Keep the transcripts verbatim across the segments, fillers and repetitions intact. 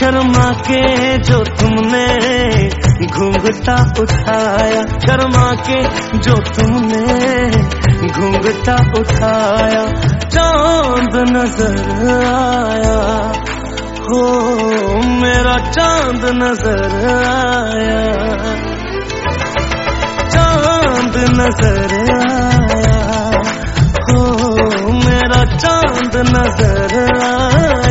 शर्मा के जो तुमने घूंघटा उठाया, शर्मा के जो तुमने घूंघटा उठाया, चांद नजर आया, हो मेरा चांद नजर आया, चांद नजर आया, हो मेरा चांद नजर आया।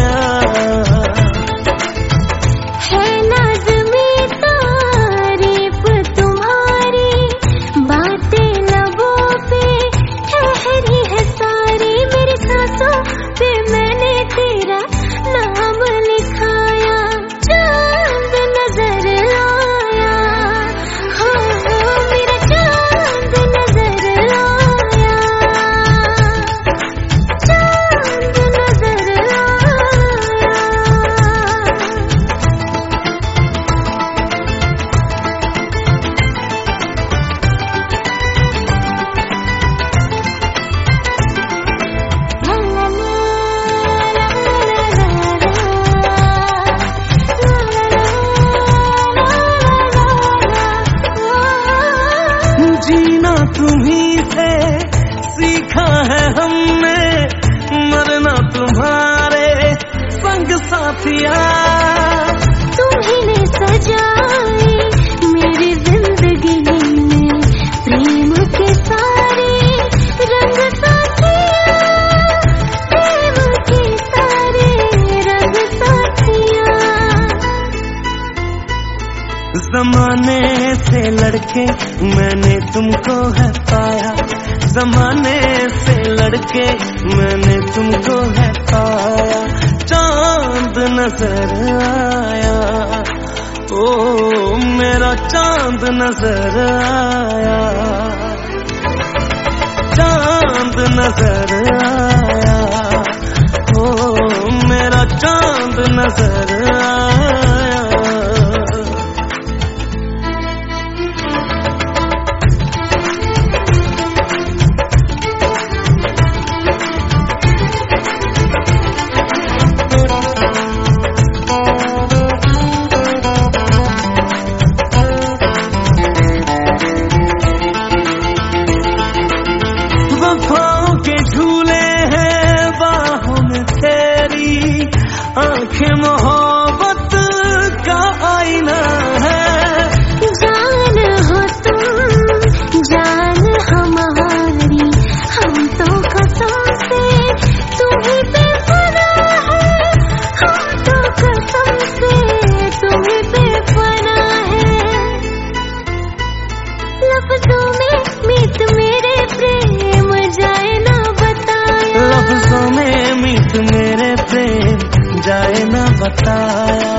तुम्हीं से सीखा है हमने, मरना तुम्हारे संग साथिया। तुम्हीं ने सजाई मेरी जिंदगी में प्रेम के सारे रंग साथिया, प्रेम के सारे रंग साथिया। जमाने से लड़के मैंने तुमको है पाया, जमाने से लड़के मैंने तुमको है पाया, चांद नजर आया, ओ मेरा चांद नजर आया, चांद नजर आया, ओ मेरा चांद नजर आया। आंखें मोहब्बत का आईना है, जान हो तुम जान हमारी, हम तो कसम से तुम्हीं पे बना है, हम तो कसम से तुम्हीं पे बना है। लफ्जों में मीत मेरे प्रेम जाए ना बताया, लफ्जों में मीत मेरे प्रेम जाए ना बताया।